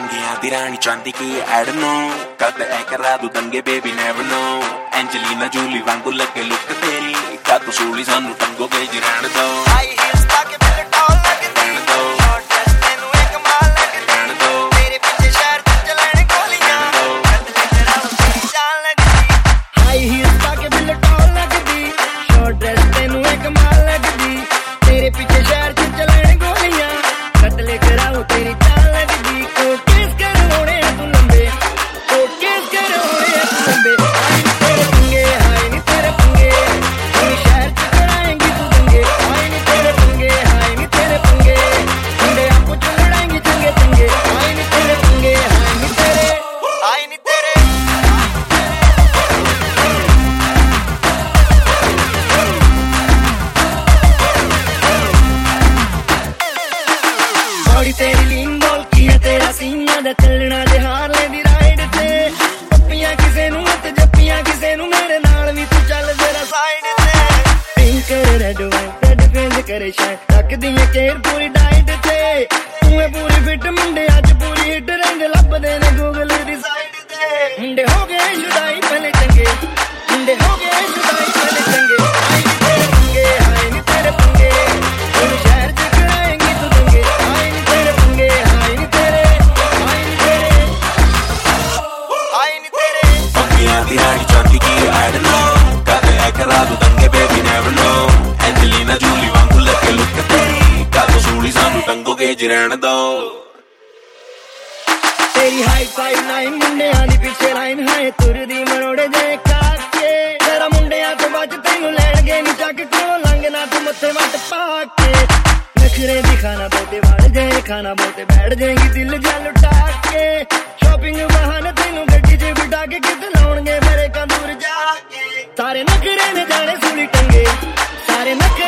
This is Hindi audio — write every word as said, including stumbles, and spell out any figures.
पंगियां दी रानी चांदी की ऐड नो कद ऐ करा दू दंगे baby never know Angelina Jolie वांगू लगे लुक तेरी का तू सूली सानू टंगो के जी रहने दो हाई हील्स पाके बिल टॉल लगदी शॉर्ट ड्रेस तेनू एक कमाल लगदी तेरे पीछे शहर च चलण गोलियां कतले कराओ तेरी जान लगदी हाई हील्स पाके बिल टॉल लगदी शॉर्ट ड्रेस तेनू एक कमाल लगदी तेरे पीछे शहर च चलण गोलियां कतले कराओ तेरी जान लगदी कोर्ट केस करवाने तू लंबे कोर्ट केस करवाने तू लंबे हाय नी तेरे पंगे हाय नी तेरे पंगे तू शहर च कराएंगी तू दंगे हाय नी तेरे पंगे हाय नी तेरे पंगे मुंडे आपको च लड़ाएंगे चंगे चंगे हाय नी तेरे पंगे हाय नी तेरे हाय नी तेरे बॉडी तेरी लीन बोल की है तेरा सीना दा चलना दे हारले दी राइड ते पप्पियां किसे नू ते जप्पियां किसे नू मेरे नाल भी तू चल जरा साइड ते pink red white red face करे शाइन तक दी केयर पूरी डाइट ते तू है पूरी फिट मुंडे अज पूरी हिट रंग लभदे ने गूगल दी साइड ते मुंडे हो गए जुदाई पहले चंगे मुंडे हो गए जुदाई पहले चंगे हाय नी तेरे पंगे हाय नी तेरे पंगे तू शहर च कराएंगी तू दंगे हाय नी तेरे पंगे हाय नी तेरे हाय नी तेरे हाय नी तेरे पंगियां दी रानी चांदी की ऐड नो कद ऐ करा दू दंगे baby never know Angelina Jolie वांगू लगे लुक तेरी का तू सूली सानू टंगो के जी रहने दो तेरी हाइट फाइव नाइन मुंडियां दी पीछे लाइन है तुरदी मरोड़े जे काके तेरा मुंडियां तो बच तैनू लैणगे नी चक को लंघना तू मत्थे वट पाके नखरे दिखाना बहुते वाड़ जाए खाना बहुते बैठ जाएंगी दिल जा लुटा के शॉपिंग बहाने तैनू गड्डी च बिठा के किते लाउणगे मेरे का दूर जाके सारे नखरे ने जाने सूली टंगे सारे नखरे